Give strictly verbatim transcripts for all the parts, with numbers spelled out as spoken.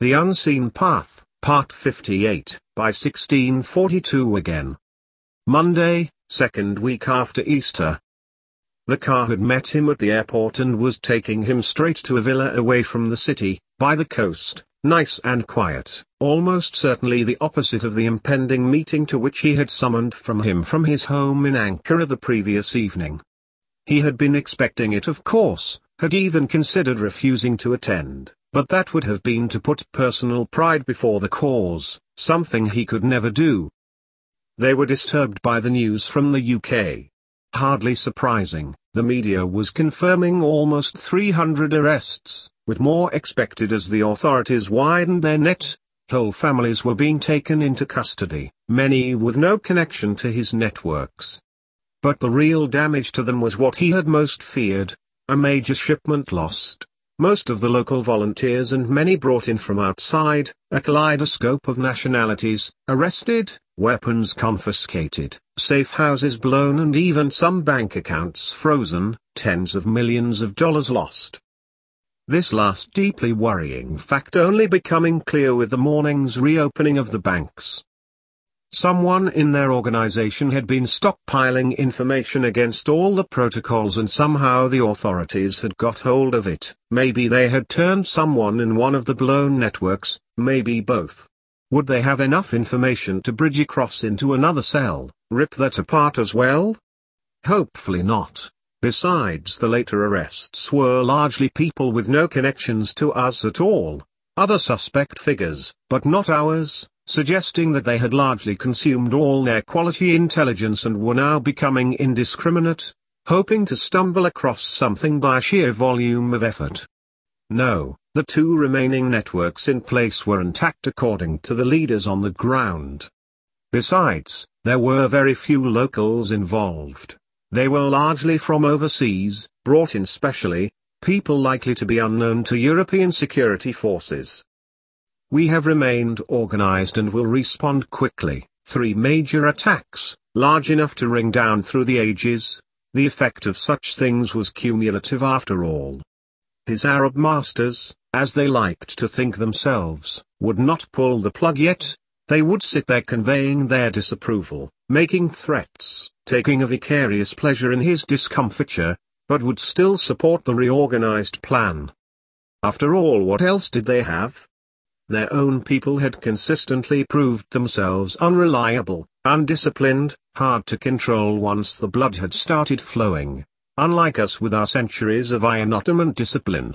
The Unseen Path, Part fifty-eight, by sixteen forty-two again. Monday, second week after Easter. The car had met him at the airport and was taking him straight to a villa away from the city, by the coast, nice and quiet, almost certainly the opposite of the impending meeting to which he had summoned from him from his home in Ankara the previous evening. He had been expecting it, of course, had even considered refusing to attend, but that would have been to put personal pride before the cause, something he could never do. They were disturbed by the news from the U K. Hardly surprising, the media was confirming almost three hundred arrests, with more expected as the authorities widened their net. Whole families were being taken into custody, many with no connection to his networks. But the real damage to them was what he had most feared: a major shipment lost, most of the local volunteers and many brought in from outside, a kaleidoscope of nationalities, arrested, weapons confiscated, safe houses blown and even some bank accounts frozen, tens of millions of dollars lost. This last deeply worrying fact only becoming clear with the morning's reopening of the banks. Someone in their organization had been stockpiling information against all the protocols and somehow the authorities had got hold of it. Maybe they had turned someone in one of the blown networks, maybe both. Would they have enough information to bridge across into another cell, rip that apart as well? Hopefully not. Besides, the later arrests were largely people with no connections to us at all. Other suspect figures, but not ours, suggesting that they had largely consumed all their quality intelligence and were now becoming indiscriminate, hoping to stumble across something by sheer volume of effort. No, the two remaining networks in place were intact according to the leaders on the ground. Besides, there were very few locals involved. They were largely from overseas, brought in specially, people likely to be unknown to European security forces. We have remained organized and will respond quickly. Three major attacks, large enough to ring down through the ages. The effect of such things was cumulative after all. His Arab masters, as they liked to think themselves, would not pull the plug yet. They would sit there conveying their disapproval, making threats, taking a vicarious pleasure in his discomfiture, but would still support the reorganized plan. After all, what else did they have? Their own people had consistently proved themselves unreliable, undisciplined, hard to control once the blood had started flowing, unlike us with our centuries of iron and discipline.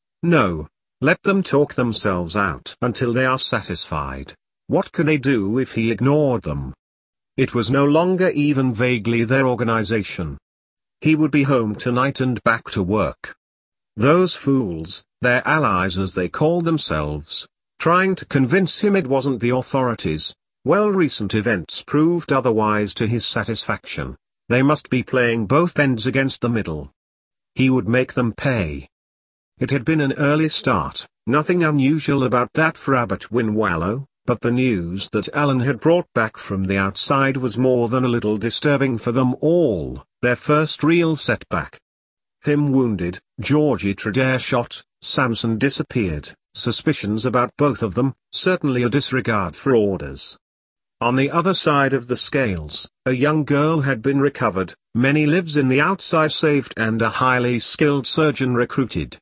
No, let them talk themselves out until they are satisfied. What could they do if he ignored them? It was no longer even vaguely their organization. He would be home tonight and back to work. Those fools, their allies as they called themselves, trying to convince him it wasn't the authorities. Well, recent events proved otherwise to his satisfaction. They must be playing both ends against the middle. He would make them pay. It had been an early start, nothing unusual about that for Abbot Winwallow, but the news that Alan had brought back from the outside was more than a little disturbing for them all, their first real setback. Him wounded, Georgie Tredair shot, Samson disappeared, suspicions about both of them, certainly a disregard for orders. On the other side of the scales, a young girl had been recovered, many lives in the outside saved and a highly skilled surgeon recruited.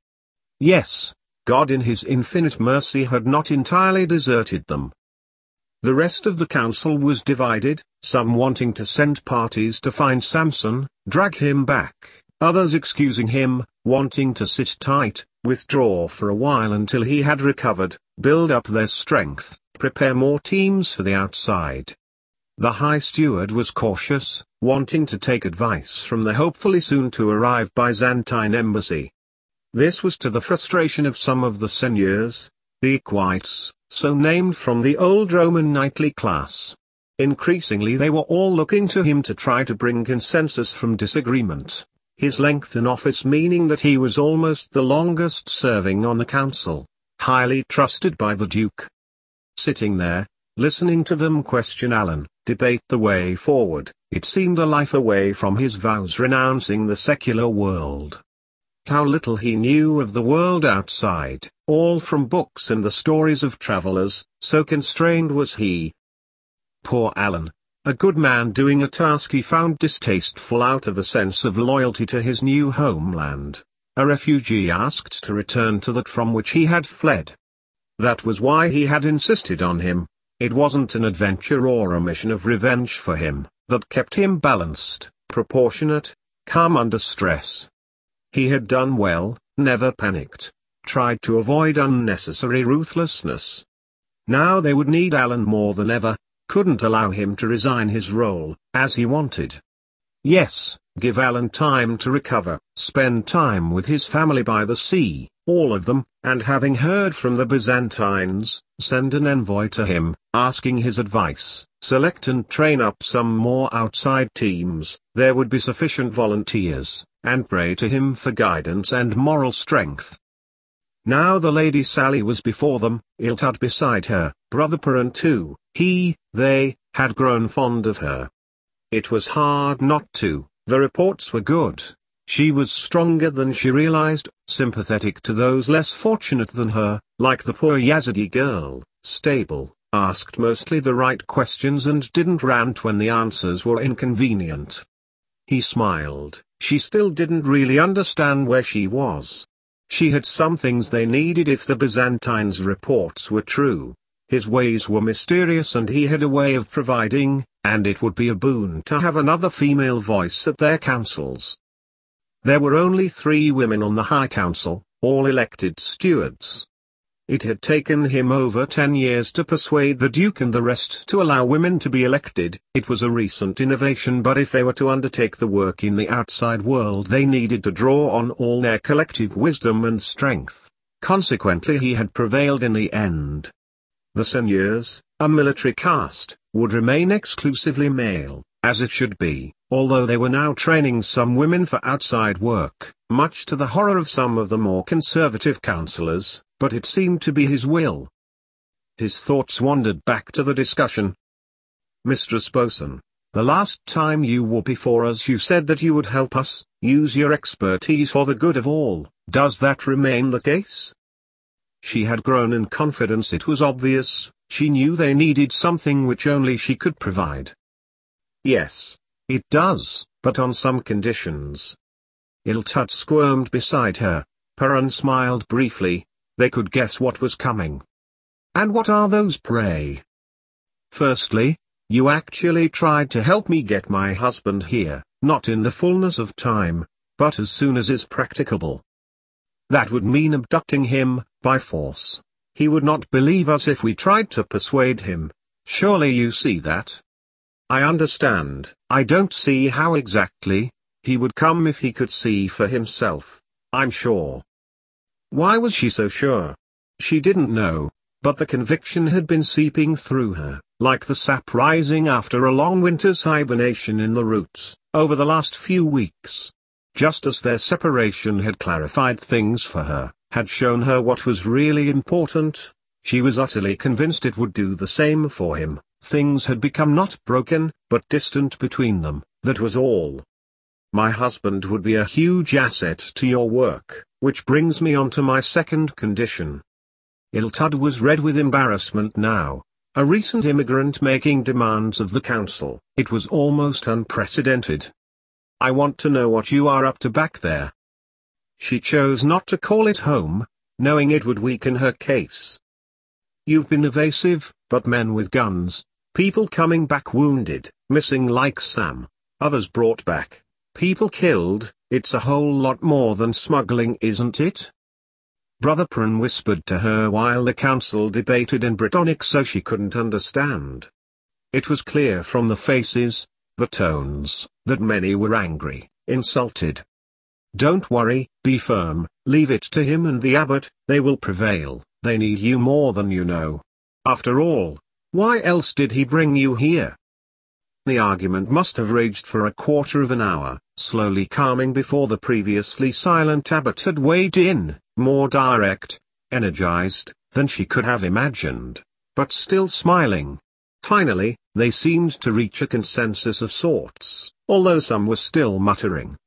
Yes, God in his infinite mercy had not entirely deserted them. The rest of the council was divided, some wanting to send parties to find Samson, drag him back, others excusing him, wanting to sit tight, withdraw for a while until he had recovered, build up their strength, prepare more teams for the outside. The High Steward was cautious, wanting to take advice from the hopefully soon to arrive Byzantine embassy. This was to the frustration of some of the seigneurs, the equites, so named from the old Roman knightly class. Increasingly they were all looking to him to try to bring consensus from disagreement, his length in office meaning that he was almost the longest serving on the council, highly trusted by the Duke. Sitting there, listening to them question Alan, debate the way forward, it seemed a life away from his vows renouncing the secular world. How little he knew of the world outside, all from books and the stories of travelers, so constrained was he. Poor Alan, a good man doing a task he found distasteful out of a sense of loyalty to his new homeland, a refugee asked to return to that from which he had fled. That was why he had insisted on him. It wasn't an adventure or a mission of revenge for him, that kept him balanced, proportionate, calm under stress. He had done well, never panicked, tried to avoid unnecessary ruthlessness. Now they would need Alan more than ever, couldn't allow him to resign his role, as he wanted. Yes, give Alan time to recover, spend time with his family by the sea, all of them, and having heard from the Byzantines, send an envoy to him, asking his advice, select and train up some more outside teams, there would be sufficient volunteers, and pray to him for guidance and moral strength. Now the Lady Sally was before them, Iltud beside her, Brother Perrin too, he, they, had grown fond of her. It was hard not to, the reports were good. She was stronger than she realized, sympathetic to those less fortunate than her, like the poor Yazidi girl, stable, asked mostly the right questions and didn't rant when the answers were inconvenient. He smiled, she still didn't really understand where she was. She had some things they needed if the Byzantines' reports were true. His ways were mysterious and he had a way of providing, and it would be a boon to have another female voice at their councils. There were only three women on the High Council, all elected stewards. It had taken him over ten years to persuade the Duke and the rest to allow women to be elected. It was a recent innovation, but if they were to undertake the work in the outside world they needed to draw on all their collective wisdom and strength. Consequently he had prevailed in the end. The seigneurs, a military caste, would remain exclusively male, as it should be, although they were now training some women for outside work, much to the horror of some of the more conservative councillors, but it seemed to be his will. His thoughts wandered back to the discussion. Mistress Bosun, the last time you were before us you said that you would help us, use your expertise for the good of all. Does that remain the case? She had grown in confidence. It was obvious, she knew they needed something which only she could provide. Yes, it does, but on some conditions. Iltut squirmed beside her. Perrin smiled briefly. They could guess what was coming. And what are those, pray? Firstly, you actually tried to help me get my husband here, not in the fullness of time, but as soon as is practicable. That would mean abducting him, by force. He would not believe us if we tried to persuade him. Surely you see that? I understand. I don't see how exactly. He would come if he could see for himself, I'm sure. Why was she so sure? She didn't know, but the conviction had been seeping through her, like the sap rising after a long winter's hibernation in the roots, over the last few weeks. Just as their separation had clarified things for her, had shown her what was really important, she was utterly convinced it would do the same for him. Things had become not broken, but distant between them, that was all. My husband would be a huge asset to your work, which brings me on to my second condition. Iltud was red with embarrassment now. A recent immigrant making demands of the council, it was almost unprecedented. I want to know what you are up to back there. She chose not to call it home, knowing it would weaken her case. You've been evasive, but men with guns, people coming back wounded, missing like Sam, others brought back, people killed, it's a whole lot more than smuggling, isn't it? Brother Perrin whispered to her while the council debated in Brittonic so she couldn't understand. It was clear from the faces, the tones, that many were angry, insulted. Don't worry, be firm, leave it to him and the abbot, they will prevail, they need you more than you know. After all, why else did he bring you here? The argument must have raged for a quarter of an hour, slowly calming before the previously silent abbot had weighed in, more direct, energized, than she could have imagined, but still smiling. Finally, they seemed to reach a consensus of sorts, although some were still muttering,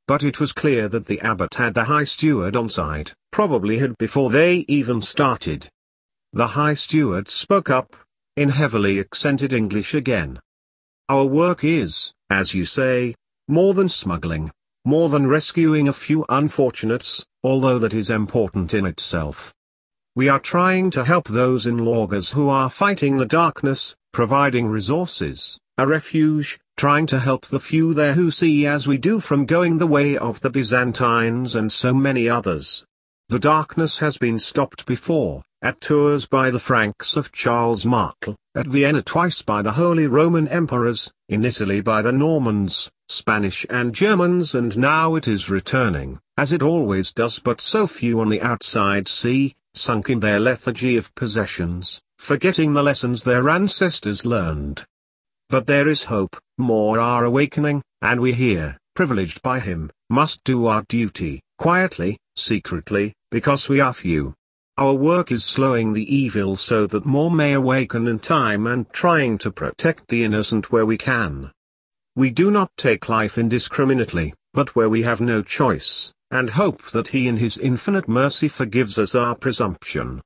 but it was clear that the abbot had the high steward on side, probably had before they even started. The high steward spoke up, in heavily accented English again. Our work is, as you say, more than smuggling, more than rescuing a few unfortunates, although that is important in itself. We are trying to help those in Lorgas who are fighting the darkness, providing resources, a refuge, trying to help the few there who see as we do from going the way of the Byzantines and so many others. The darkness has been stopped before, at Tours by the Franks of Charles Martel, at Vienna twice by the Holy Roman Emperors, in Italy by the Normans, Spanish and Germans, and now it is returning, as it always does, but so few on the outside see, sunk in their lethargy of possessions, forgetting the lessons their ancestors learned. But there is hope, more are awakening, and we here, privileged by him, must do our duty, quietly, secretly, because we are few. Our work is slowing the evil so that more may awaken in time and trying to protect the innocent where we can. We do not take life indiscriminately, but where we have no choice, and hope that he in his infinite mercy forgives us our presumption.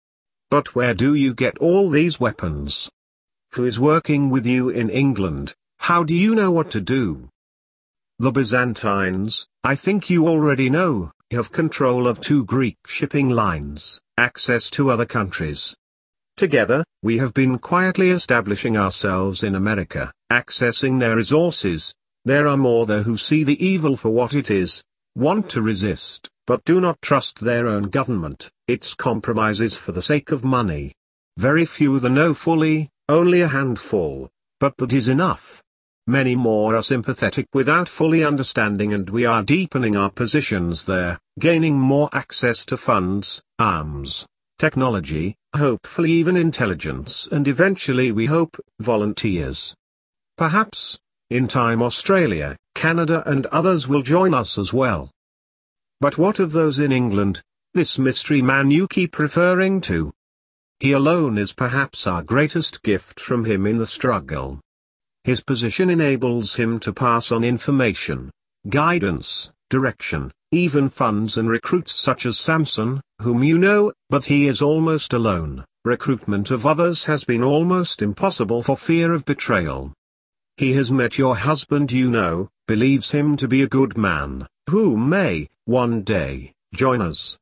But where do you get all these weapons? Who is working with you in England? How do you know what to do? The Byzantines, I think you already know, have control of two Greek shipping lines, access to other countries. Together, we have been quietly establishing ourselves in America, accessing their resources. There are more there who see the evil for what it is, want to resist, but do not trust their own government, its compromises for the sake of money. Very few the know fully, only a handful, but that is enough. Many more are sympathetic without fully understanding, and we are deepening our positions there, gaining more access to funds, arms, technology, hopefully even intelligence, and eventually we hope, volunteers. Perhaps, in time Australia, Canada and others will join us as well. But what of those in England, this mystery man you keep referring to? He alone is perhaps our greatest gift from him in the struggle. His position enables him to pass on information, guidance, direction, even funds and recruits such as Samson, whom you know, but he is almost alone. Recruitment of others has been almost impossible for fear of betrayal. He has met your husband, you know, believes him to be a good man, who may, one day, join us.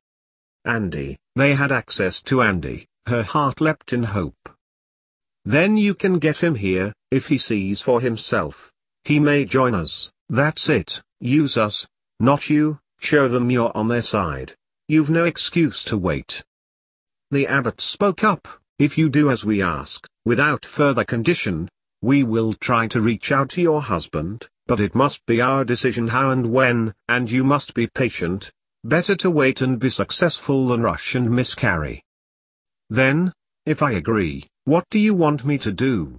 Andy, they had access to Andy, her heart leapt in hope. Then you can get him here, if he sees for himself. He may join us, that's it, use us, not you, show them you're on their side. You've no excuse to wait. The abbot spoke up, if you do as we ask, without further condition, we will try to reach out to your husband, but it must be our decision how and when, and you must be patient. Better to wait and be successful than rush and miscarry. Then, if I agree, what do you want me to do?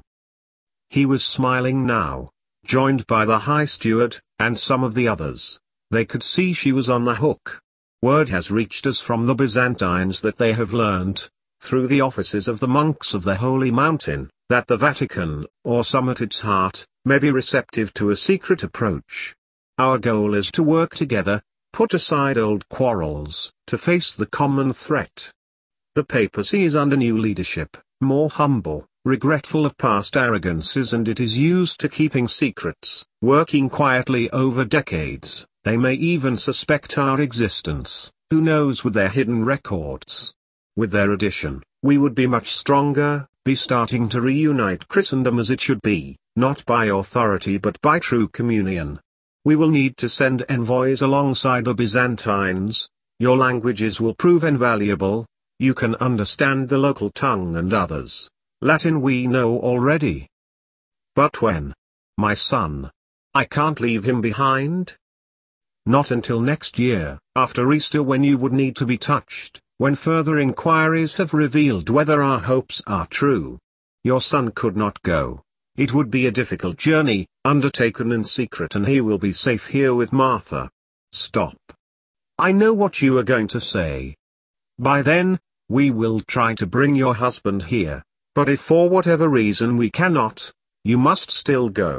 He was smiling now, joined by the high steward, and some of the others. They could see she was on the hook. Word has reached us from the Byzantines that they have learned, through the offices of the monks of the Holy Mountain, that the Vatican, or some at its heart, may be receptive to a secret approach. Our goal is to work together, put aside old quarrels, to face the common threat. The papacy is under new leadership, more humble, regretful of past arrogances, and it is used to keeping secrets, working quietly over decades. They may even suspect our existence, who knows, with their hidden records. With their addition, we would be much stronger, be starting to reunite Christendom as it should be, not by authority but by true communion. We will need to send envoys alongside the Byzantines. Your languages will prove invaluable. You can understand the local tongue and others. Latin we know already. But when? My son. I can't leave him behind. Not until next year, after Easter, when you would need to be touched, when further inquiries have revealed whether our hopes are true. Your son could not go. It would be a difficult journey, undertaken in secret, and he will be safe here with Martha. Stop. I know what you are going to say. By then, we will try to bring your husband here, but if for whatever reason we cannot, you must still go.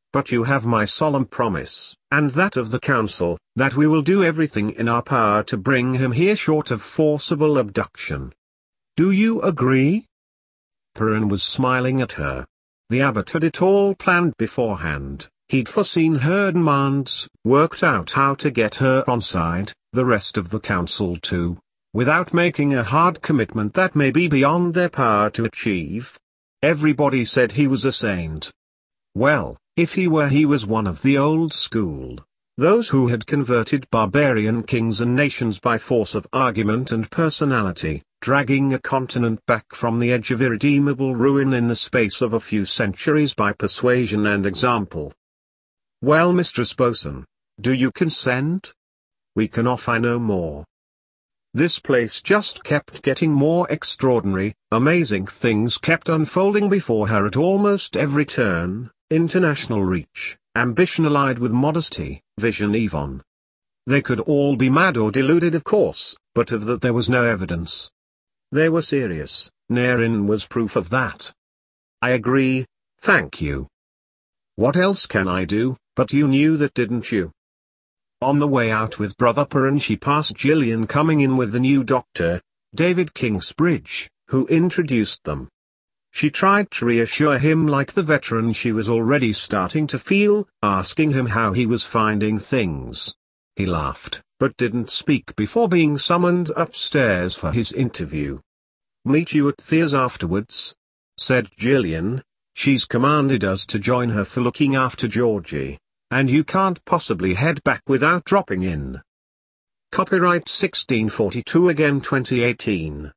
but you have my solemn promise, and that of the council, that we will do everything in our power to bring him here short of forcible abduction. Do you agree?" Perrin was smiling at her. The abbot had it all planned beforehand. He'd foreseen her demands, worked out how to get her on side, the rest of the council too, without making a hard commitment that may be beyond their power to achieve. Everybody said he was a saint. Well, if he were, he was one of the old school. Those who had converted barbarian kings and nations by force of argument and personality, dragging a continent back from the edge of irredeemable ruin in the space of a few centuries by persuasion and example. "Well, Mistress Bosun, do you consent? We can offer no more." This place just kept getting more extraordinary, amazing things kept unfolding before her at almost every turn, international reach, ambition allied with modesty, vision even. They could all be mad or deluded of course, but of that there was no evidence. They were serious, Naarin was proof of that. "I agree, thank you. What else can I do?" "But you knew that, didn't you?" On the way out with Brother Perrin she passed Gillian coming in with the new doctor, David Kingsbridge, who introduced them. She tried to reassure him like the veteran she was already starting to feel, asking him how he was finding things. He laughed, but didn't speak before being summoned upstairs for his interview. "Meet you at Thea's afterwards," said Gillian. "She's commanded us to join her for looking after Georgie, and you can't possibly head back without dropping in." Copyright sixteen forty-two again twenty eighteen.